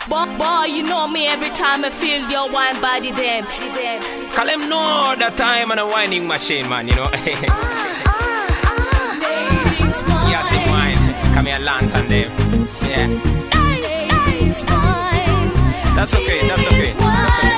Boy, you know me every time I feel your wine body them. Call them know the time and a whining machine, man, you know. Ladies wine. Yes, the wine. Come here, lantern them. Yeah. Ladies wine. That's okay, that's okay. That's okay.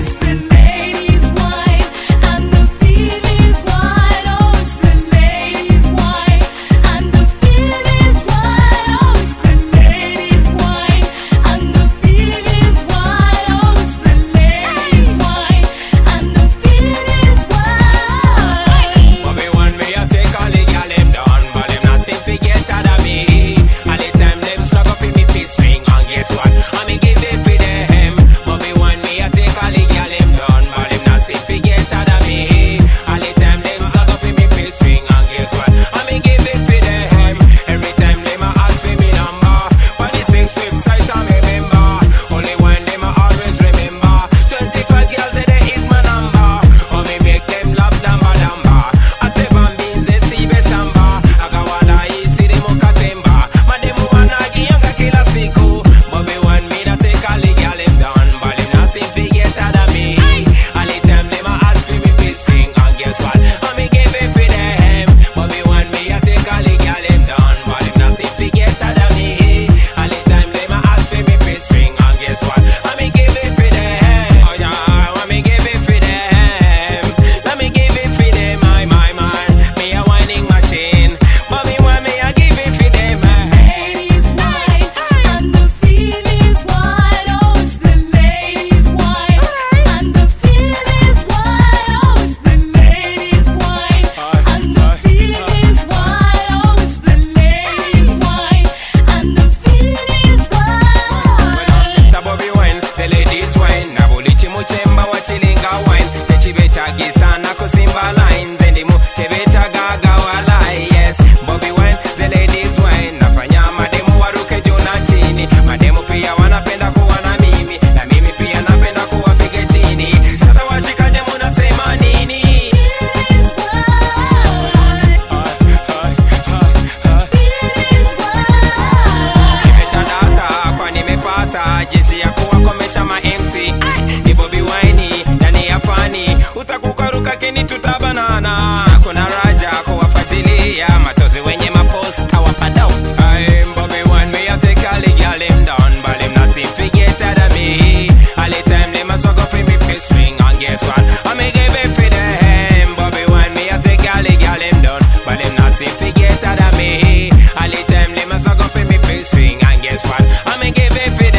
Tutabanana, kuna raja kuwafatilia matozi wenye mapost kawapadao. I'm Bobby Wine, me I take all the girl him down, but him not seem to get out of me. All the time they must go for me piss swing, and guess what? I may give it for them. Bobby Wine, me I take all the girl him down, but him not seem to get out of me. All the time they must go for me piss swing, and guess what? I may give it for them.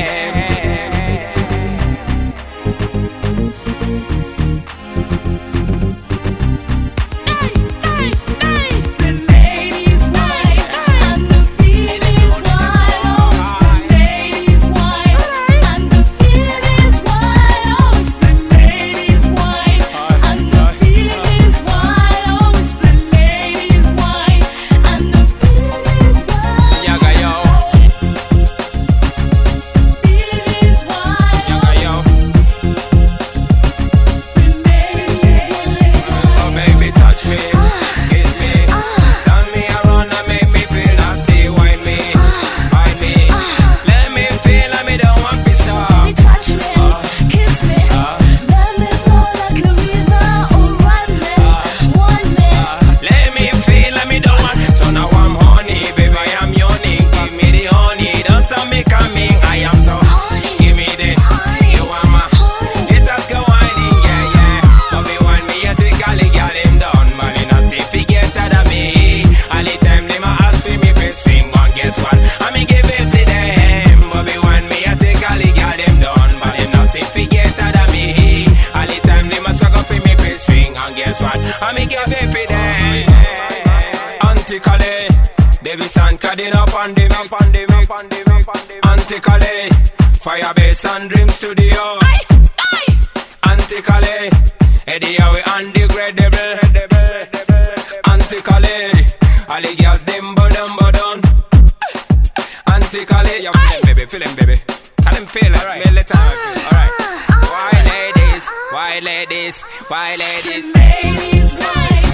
I me give it for them. Antically, Davis and Cadin up on the mix. Antically, Firebase and Dream Studio. Antically, Eddie Howe and Degradable. Antically, all the girls them bodon. Antically, you feel them baby. Tell them feel it, right. Let them feel. Alright. Why ladies? Ladies, why?